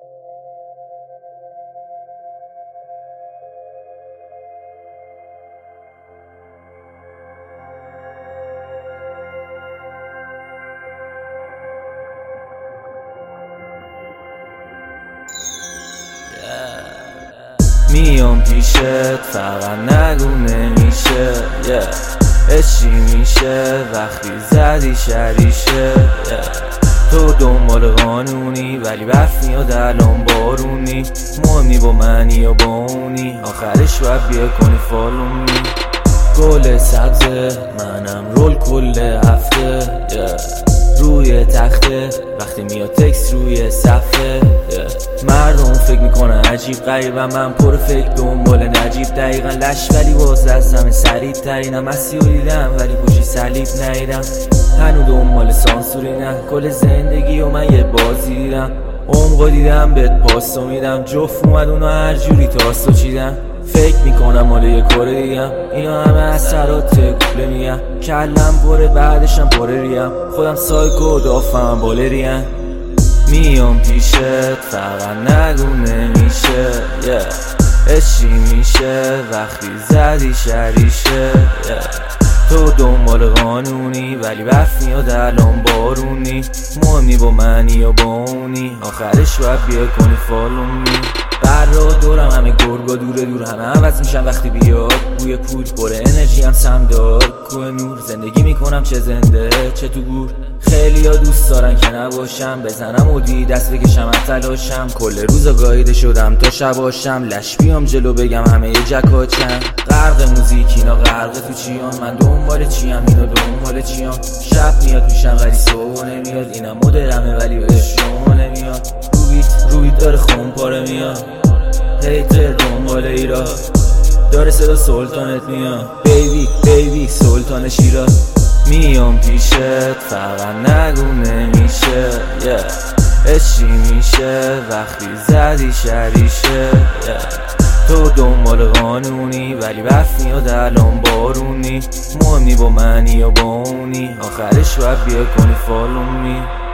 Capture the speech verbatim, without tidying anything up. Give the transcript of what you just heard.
میام پیشت فقط نگو نمیشه yeah. عشقی میشه وقتی زدی شریشه yeah. تو دنبال قانونی ولی برف میاد الان بارونی، مهمی با منی یا با اونی، آخرش باید بیا کنی فالونی. گل سبزه منم رول کل هفته yeah. روی تخته وقتی میاد تکس روی صفحه yeah. مردم فکر میکنن عجیب غریبم، من پر فکر دنبال نجیب دقیقا لش ولی واسه از همه سریع ترینم. مسیح دیدم ولی گوشی صلیب ندیدم، هنو دنبال سانسوری نه کل زندگی و من یه بازی دیدم. عمقو دیدم بهت پاسو میدم، جفت اومد اونو هر جوری تاستو چیدم. فکر میکنم مال یه کاره دیگم، اینا همه اثرات تکوله میگم. کلم پره بعدشم پره ریم، خودم سایکو دافم بالریم. میام پیشت فقط نگو نمیشه yeah. عشقی میشه وقتی زدی شریشه yeah. تو دنبال قانونی ولی برف میاد الان بارونی، مهمی با منی یا با اونی، آخرش باید بیا کنی فالونی. برا دورم همه گرگا دوره دور همه عوض میشن وقتی بیاد بوی پول، بره انرژی هم سمدار کوه نور. زندگی میکنم چه زنده چه تو گور، خیلی ها دوست دارن که نباشم، بزنم و دی دست بکشم از تلاشم. کل روزا گاییده شدم تا شباشم، لش بیام جلو بگم همه یه جکاچم. غرق موزیک اینا غرق تو چیان، من دنبال چیم اینا دنبال چیان. شب میاد میشم ولی صبح نمیاد، اینم مدرمه ولی بهش شما نمیاد. رویت رویت داره خون پاره میاد، هیتر دنبال ایراد داره صدا سلطانت میاد. بیبی بیبی سلطان شیراز. میام پیشت فقط نگو نمیشه yeah. عشقی میشه وقتی زدی شریشه yeah. تو دنبال قانونی ولی برف میاد الان بارونی، مهمی با منی یا با اونی، آخرش باید بیا کنی فالونی.